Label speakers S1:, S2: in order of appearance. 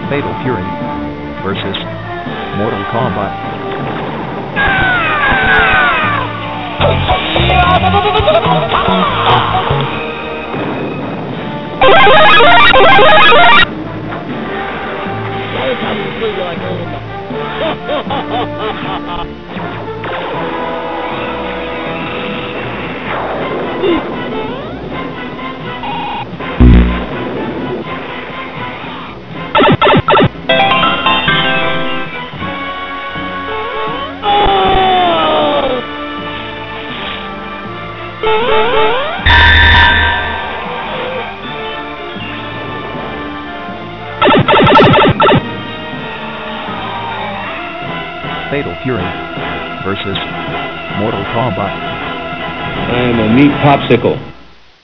S1: Fatal Fury versus Mortal Kombat. Fatal Fury versus Mortal Kombat.
S2: I'm a meat popsicle.